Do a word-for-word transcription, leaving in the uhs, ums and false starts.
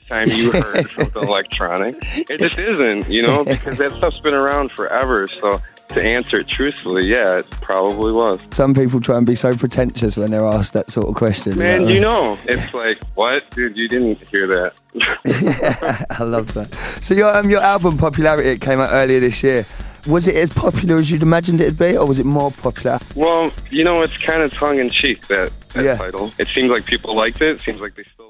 time you heard something electronic. It just isn't, you know, because that stuff's been around forever. So to answer it truthfully, yeah, it probably was. Some people try and be so pretentious when they're asked that sort of question. Man, you know, you know it's like, what? Dude, you didn't hear that. Yeah, I love that. So your um, your album Popularity, it came out earlier this year. Was it as popular as you'd imagined it'd be, or was it more popular? Well, you know, it's kind of tongue-in-cheek, that, that Yeah. title. It seems like people liked it. It seems like they still